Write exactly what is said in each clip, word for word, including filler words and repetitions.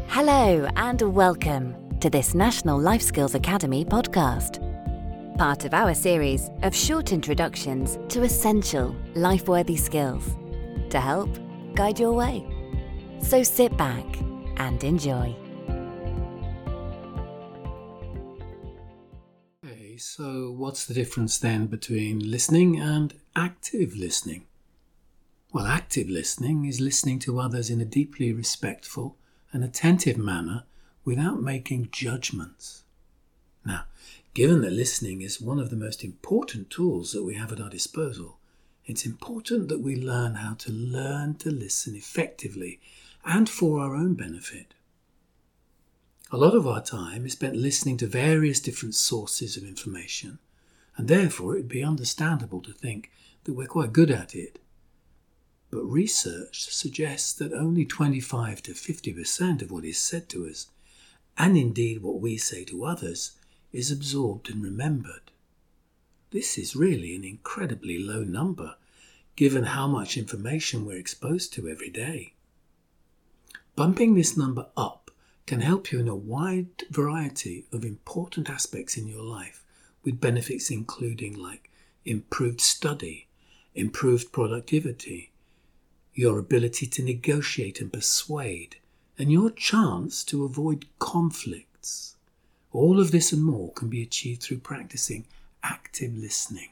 Hello and welcome to this National Life Skills Academy podcast, part of our series of short introductions to essential life-worthy skills to help guide your way. So sit back and enjoy. Okay, so what's the difference then between listening and active listening? Well, active listening is listening to others in a deeply respectful and attentive manner without making judgments. Now, given that listening is one of the most important tools that we have at our disposal, it's important that we learn how to learn to listen effectively and for our own benefit. A lot of our time is spent listening to various different sources of information, and therefore it would be understandable to think that we're quite good at it. But research suggests that only twenty-five to fifty percent of what is said to us, and indeed what we say to others, is absorbed and remembered. This is really an incredibly low number, given how much information we're exposed to every day. Bumping this number up can help you in a wide variety of important aspects in your life, with benefits including like improved study, improved productivity, your ability to negotiate and persuade, and your chance to avoid conflicts. All of this and more can be achieved through practicing active listening.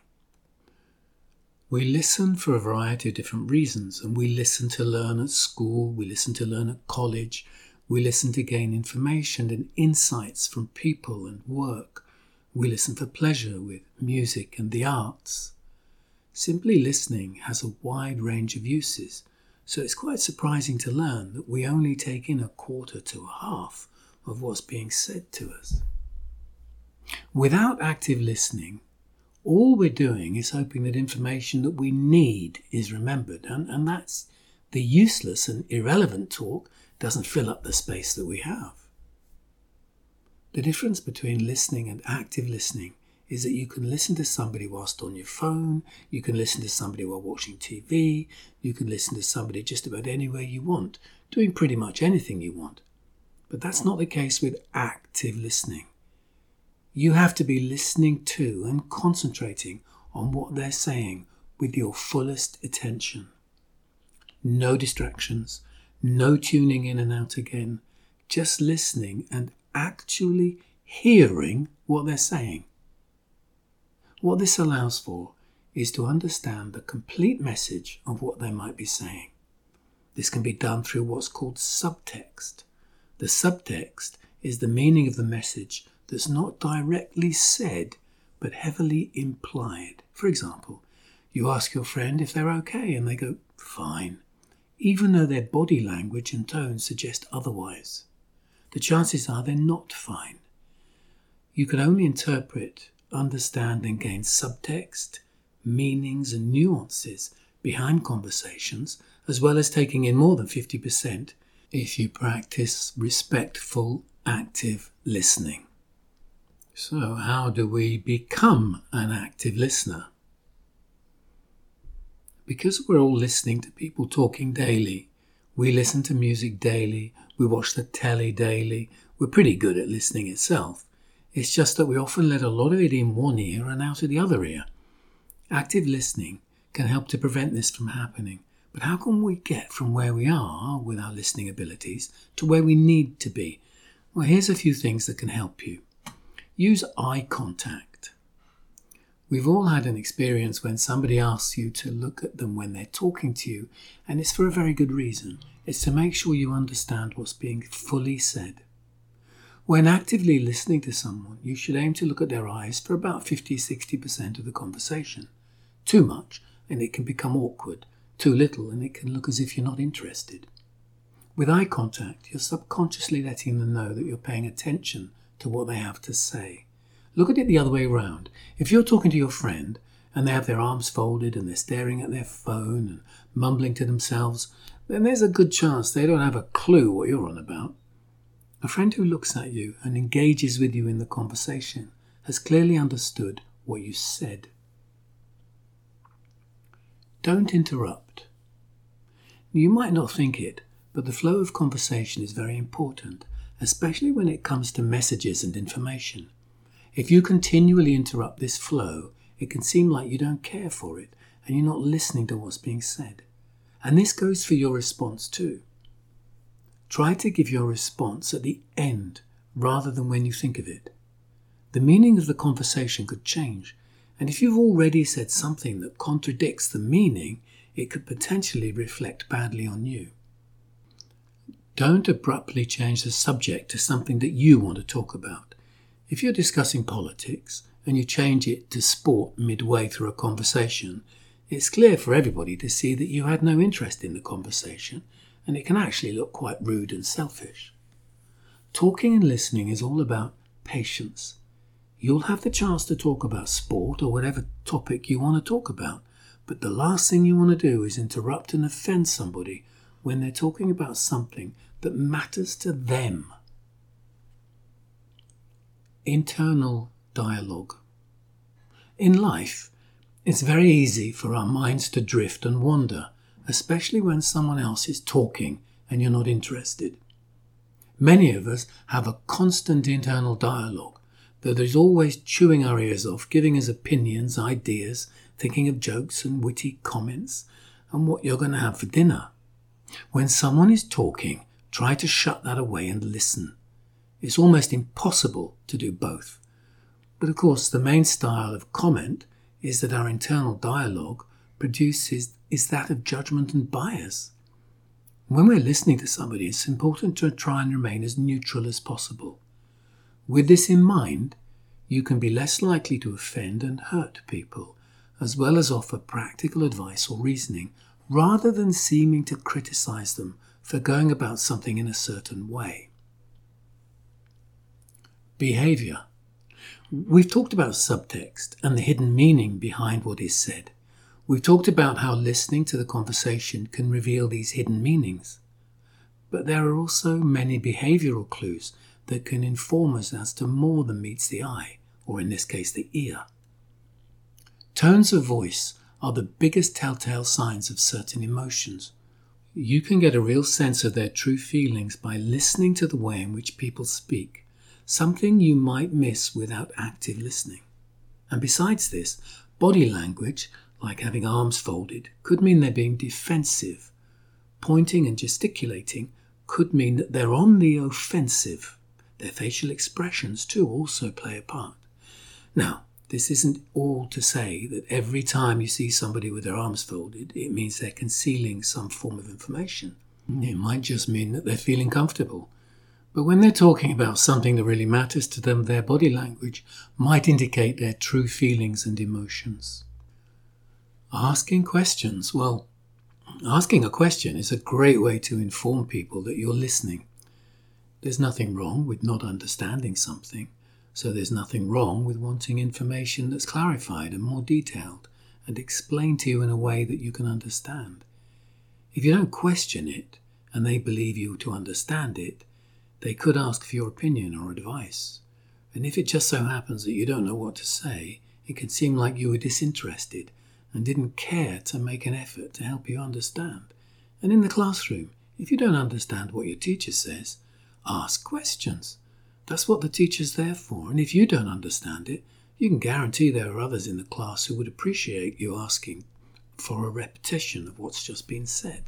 We listen for a variety of different reasons, and we listen to learn at school, we listen to learn at college, we listen to gain information and insights from people and work. We listen for pleasure with music and the arts. Simply listening has a wide range of uses, so it's quite surprising to learn that we only take in a quarter to a half of what's being said to us. Without active listening, all we're doing is hoping that information that we need is remembered, and, and that's the useless and irrelevant talk doesn't fill up the space that we have. The difference between listening and active listening is that you can listen to somebody whilst on your phone, you can listen to somebody while watching T V, you can listen to somebody just about anywhere you want, doing pretty much anything you want. But that's not the case with active listening. You have to be listening to and concentrating on what they're saying with your fullest attention. No distractions, no tuning in and out again, just listening and actually hearing what they're saying. What this allows for is to understand the complete message of what they might be saying. This can be done through what's called subtext. The subtext is the meaning of the message that's not directly said, but heavily implied. For example, you ask your friend if they're okay, and they go, fine, even though their body language and tone suggest otherwise. The chances are they're not fine. You can only interpret, understand and gain subtext, meanings and nuances behind conversations, as well as taking in more than fifty percent if you practice respectful, active listening. So how do we become an active listener? Because we're all listening to people talking daily, we listen to music daily, we watch the telly daily, we're pretty good at listening itself. It's just that we often let a lot of it in one ear and out of the other ear. Active listening can help to prevent this from happening. But how can we get from where we are with our listening abilities to where we need to be? Well, here's a few things that can help you. Use eye contact. We've all had an experience when somebody asks you to look at them when they're talking to you, and it's for a very good reason. It's to make sure you understand what's being fully said. When actively listening to someone, you should aim to look at their eyes for about fifty to sixty percent of the conversation. Too much, and it can become awkward. Too little, and it can look as if you're not interested. With eye contact, you're subconsciously letting them know that you're paying attention to what they have to say. Look at it the other way around. If you're talking to your friend and they have their arms folded and they're staring at their phone and mumbling to themselves, then there's a good chance they don't have a clue what you're on about. A friend who looks at you and engages with you in the conversation has clearly understood what you said. Don't interrupt. You might not think it, but the flow of conversation is very important, especially when it comes to messages and information. If you continually interrupt this flow, it can seem like you don't care for it and you're not listening to what's being said. And this goes for your response too. Try to give your response at the end rather than when you think of it. The meaning of the conversation could change, and if you've already said something that contradicts the meaning, it could potentially reflect badly on you. Don't abruptly change the subject to something that you want to talk about. If you're discussing politics and you change it to sport midway through a conversation, it's clear for everybody to see that you had no interest in the conversation, and it can actually look quite rude and selfish. Talking and listening is all about patience. You'll have the chance to talk about sport or whatever topic you want to talk about, but the last thing you want to do is interrupt and offend somebody when they're talking about something that matters to them. Internal dialogue. In life, it's very easy for our minds to drift and wander, especially when someone else is talking and you're not interested. Many of us have a constant internal dialogue that is always chewing our ears off, giving us opinions, ideas, thinking of jokes and witty comments and what you're going to have for dinner. When someone is talking, try to shut that away and listen. It's almost impossible to do both. But of course, the main style of comment is that our internal dialogue produces is that of judgment and bias. When we're listening to somebody, it's important to try and remain as neutral as possible. With this in mind, you can be less likely to offend and hurt people, as well as offer practical advice or reasoning, rather than seeming to criticize them for going about something in a certain way. Behavior. We've talked about subtext and the hidden meaning behind what is said. We've talked about how listening to the conversation can reveal these hidden meanings. But there are also many behavioral clues that can inform us as to more than meets the eye, or in this case the ear. Tones of voice are the biggest telltale signs of certain emotions. You can get a real sense of their true feelings by listening to the way in which people speak, something you might miss without active listening. And besides this, body language, like having arms folded, could mean they're being defensive. Pointing and gesticulating could mean that they're on the offensive. Their facial expressions too also play a part. Now, this isn't all to say that every time you see somebody with their arms folded, it means they're concealing some form of information. It might just mean that they're feeling comfortable. But when they're talking about something that really matters to them, their body language might indicate their true feelings and emotions. Asking questions. Well, asking a question is a great way to inform people that you're listening. There's nothing wrong with not understanding something, so there's nothing wrong with wanting information that's clarified and more detailed and explained to you in a way that you can understand. If you don't question it and they believe you to understand it, they could ask for your opinion or advice. And if it just so happens that you don't know what to say, it can seem like you were disinterested and didn't care to make an effort to help you understand. And in the classroom, if you don't understand what your teacher says, ask questions. That's what the teacher's there for. And if you don't understand it, you can guarantee there are others in the class who would appreciate you asking for a repetition of what's just been said.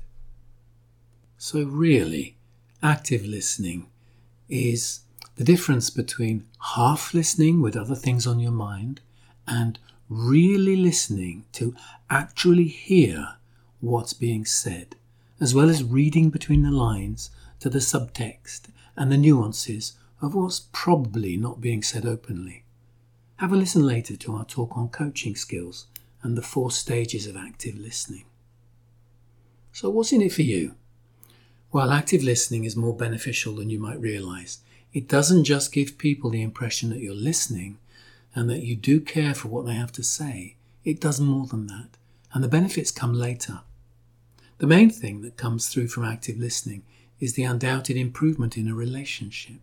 So really, active listening is the difference between half listening with other things on your mind and really listening to actually hear what's being said, as well as reading between the lines to the subtext and the nuances of what's probably not being said openly. Have a listen later to our talk on coaching skills and the four stages of active listening. So what's in it for you? Well, active listening is more beneficial than you might realise. It doesn't just give people the impression that you're listening and that you do care for what they have to say. It does more than that, and the benefits come later. The main thing that comes through from active listening is the undoubted improvement in a relationship.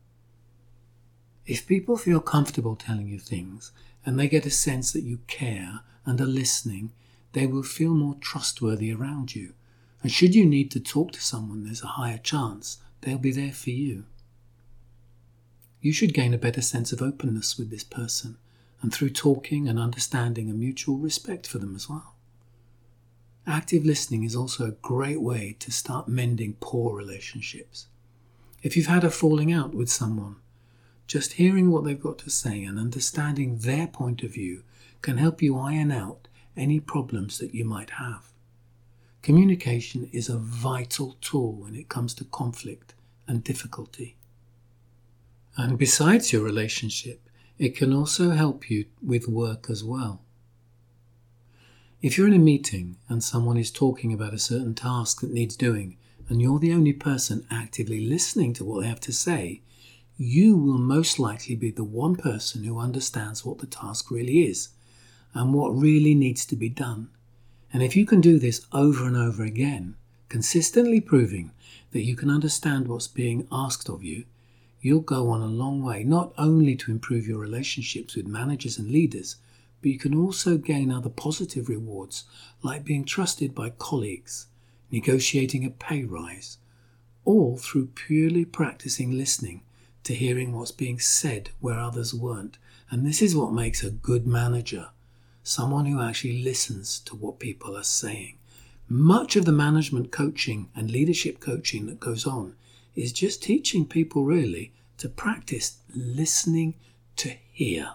If people feel comfortable telling you things and they get a sense that you care and are listening, they will feel more trustworthy around you. And should you need to talk to someone, there's a higher chance they'll be there for you. You should gain a better sense of openness with this person, and through talking and understanding a mutual respect for them as well. Active listening is also a great way to start mending poor relationships. If you've had a falling out with someone, just hearing what they've got to say and understanding their point of view can help you iron out any problems that you might have. Communication is a vital tool when it comes to conflict and difficulty. And besides your relationship, it can also help you with work as well. If you're in a meeting and someone is talking about a certain task that needs doing, and you're the only person actively listening to what they have to say, you will most likely be the one person who understands what the task really is and what really needs to be done. And if you can do this over and over again, consistently proving that you can understand what's being asked of you, you'll go on a long way, not only to improve your relationships with managers and leaders, but you can also gain other positive rewards like being trusted by colleagues, negotiating a pay rise, all through purely practicing listening to hearing what's being said where others weren't. And this is what makes a good manager, someone who actually listens to what people are saying. Much of the management coaching and leadership coaching that goes on is just teaching people really to practice listening to hear.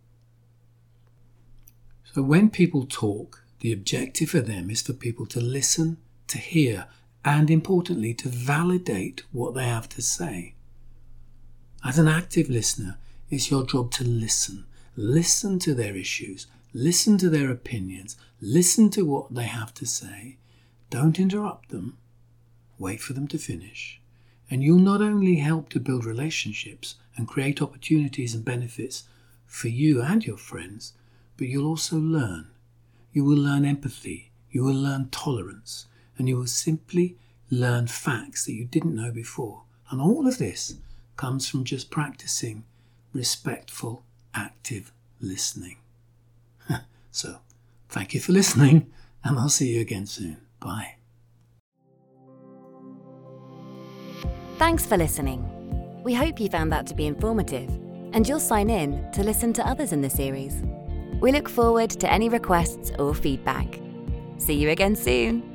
So when people talk, the objective for them is for people to listen, to hear, and importantly, to validate what they have to say. As an active listener, it's your job to listen. Listen to their issues, listen to their opinions, listen to what they have to say. Don't interrupt them. Wait for them to finish. And you'll not only help to build relationships and create opportunities and benefits for you and your friends, but you'll also learn. You will learn empathy, you will learn tolerance, and you will simply learn facts that you didn't know before. And all of this comes from just practicing respectful, active listening. So, thank you for listening, and I'll see you again soon. Bye. Thanks for listening. We hope you found that to be informative, and you'll sign in to listen to others in the series. We look forward to any requests or feedback. See you again soon.